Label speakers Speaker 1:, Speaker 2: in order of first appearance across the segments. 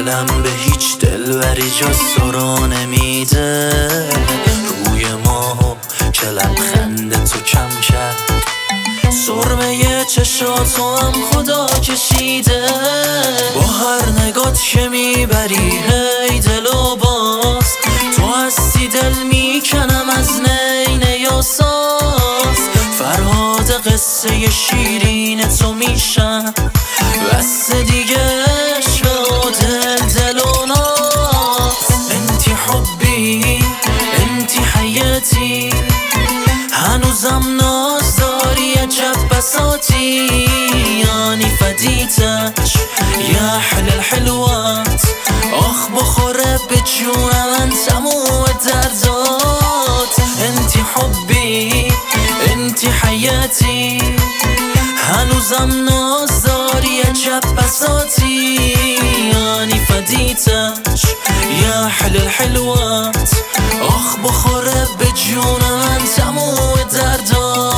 Speaker 1: دلم به هیچ دلبری جز تو را نمیده. روی ماهو که لبخند تو کم کرد، سرمه چشاتو هم خدا کشیده. با هر نگات که میبری هی دلو باز، تو هستی دل میکنم از نینه یا ساز. فرهاد قصه شیرین تو میشم، بس دیگه عشق و دل و ناز. انتی حبی انتی حیاتی، هنوزم ناز داری عجب بساتی. یعنی فدیتش یا احلى الحلوات، آخ بخوره به جونم من تموم دردات. انتی حبی انتی حیاتی، هنوزم ناز داری عجب بساتی. یعنی فدیتش یا احلى الحلوات، آخ بخوره به جونم من تموم دردات.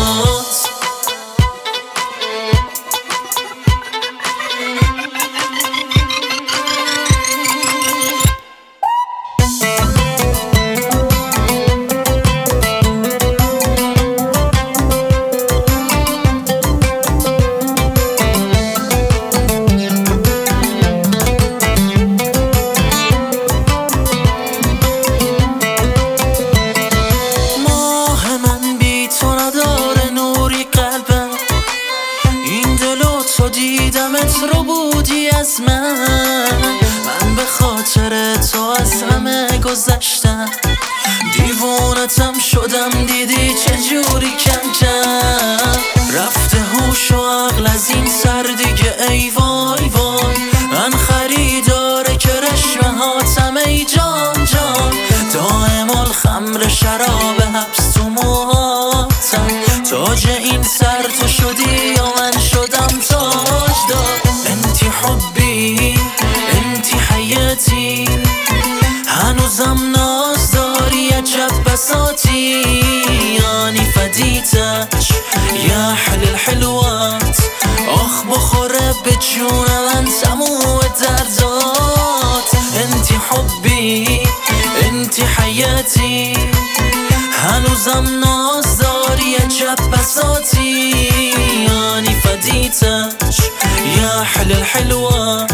Speaker 1: دیدمت رو بودی از من به خاطر تو از همه گذشتم. دیوونتم شدم دیدی چجوری کم کم رفته هوش و عقل از این سر دیگه. ای وای وای من خریدار کرشمه هاتم ای جان جان. دائم الخمر شراب حبس تو موهاتم، تاج این سر تو شدی یا من شدم تاج دار. انتی حبی انتی حیاتی، هنوزم ناز داری عجب بساتی. یعنی فدیتش یا احلى الحلوات، آخ بخوره به جونم من تموم دردات. انتی حبی انتی حیاتی، هنوزم ناز داری عجب بساتی. یعنی فدیتش یا احلى الحلوات،